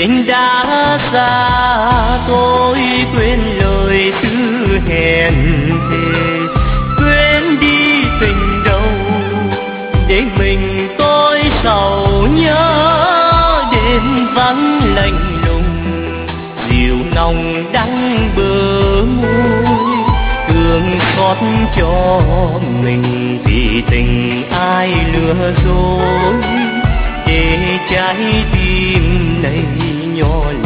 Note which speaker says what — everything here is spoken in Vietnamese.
Speaker 1: Tình đã xa tôi quên lời thứ hẹn thề, quên đi tình đâu để mình tôi sầu nhớ. Đêm vắng lạnh lùng rượu nồng đắng bờ môi, thương xót cho mình vì tình ai lừa dối, để trái tim này nhỏ